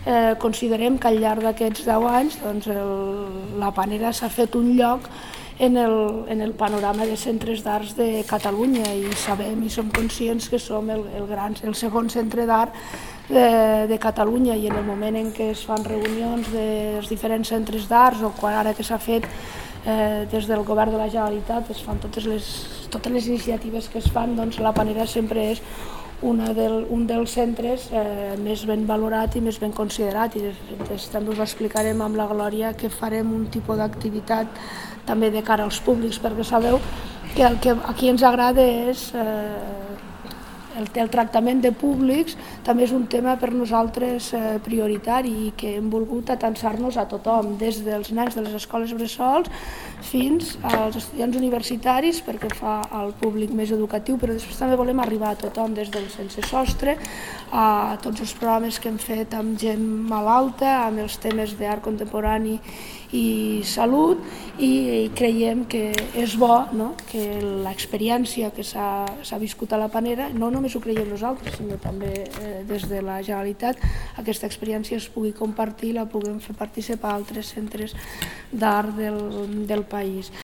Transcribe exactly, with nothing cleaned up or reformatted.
eh, considerem que al llarg d'aquests deu anys doncs, el, la Panera s'ha fet un lloc en el, en el panorama de centres d'arts de Catalunya i sabem i som conscients que som el, el, gran, el segon centre d'art de, de Catalunya i en el moment en què es fan reunions dels diferents centres d'arts o quan ara que s'ha fet eh, des del govern de la Generalitat es fan totes les, totes les iniciatives que es fan, doncs la Panera sempre és una del, un dels centres eh, més ben valorat i més ben considerat i des, també us explicarem amb la Glòria que farem un tipus d'activitat també de cara als públics perquè sabeu que el que aquí ens agrada és eh, el, el tractament de públics també és un tema per nosaltres eh, prioritari i que hem volgut atansar-nos a tothom, des dels nens de les escoles bressols fins als estudiants universitaris perquè fa al públic més educatiu, però després també volem arribar a tothom, des del sense sostre a tots els programes que hem fet amb gent malalta, amb els temes d'art contemporani i salut i creiem que és bo no? que l'experiència que s'ha viscut a la Panera, no només ho creiem nosaltres, sinó també eh, des de la Generalitat, aquesta experiència es pugui compartir, la puguem fer participar a altres centres d'art del, del país.